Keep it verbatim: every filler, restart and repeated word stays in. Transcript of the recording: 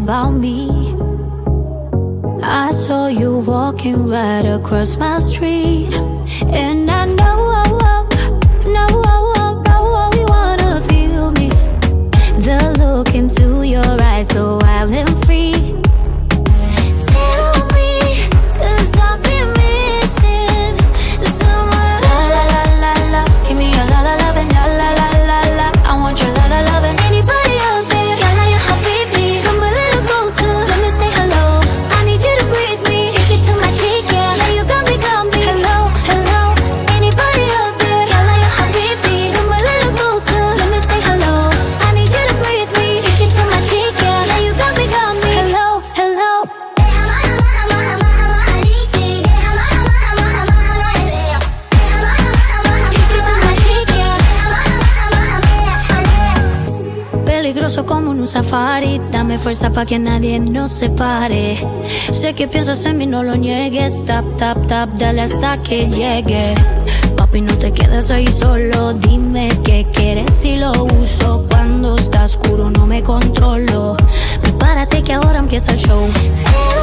about me. I saw you walking right across my street, and I know, know, know you wanna feel me. The look into your eyes, so wild and free. Tell me, 'cause I've been missing someone. La la la la la, give me a la la love and la la la la la. I want your la la love and anybody out there. Yalla ya habibi, come a little closer, let me say hello. I need you to breathe me, take it to my cheek, yeah. Yeah, you got me, got me. Hello, hello, anybody out there. Yalla ya habibi, come a little closer, let me say hello. I need you to breathe me, take it to my cheek, yeah. Yeah, you got me, got me. Hello, hello. Peligroso como en un safari, dame fuerza pa' que nadie nos separe. Sé que piensas en mí, no lo niegues. Tap, tap, tap, dale hasta que llegue. Papi, no te quedes ahí solo, dime qué quieres y lo uso. Cuando está oscuro no me controlo, prepárate que ahora empieza el show.